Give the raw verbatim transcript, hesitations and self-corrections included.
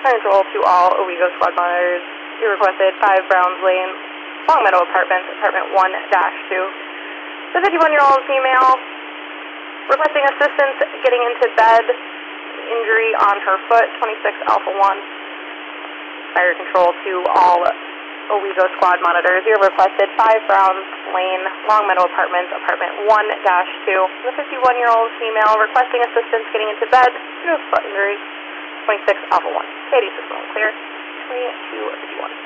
Fire control to all Owego squad monitors. You requested five Browns Lane, Longmeadow Apartments, apartment one dash two. The fifty-one-year-old female requesting assistance getting into bed, injury on her foot, twenty-six Alpha one. Fire control to all Owego squad monitors. You requested five Browns Lane, Longmeadow Apartments, apartment one dash two. The fifty-one-year-old female requesting assistance getting into bed due to foot injury, twenty-six Alpha one. eighty-six clear, twenty-two fifty-one.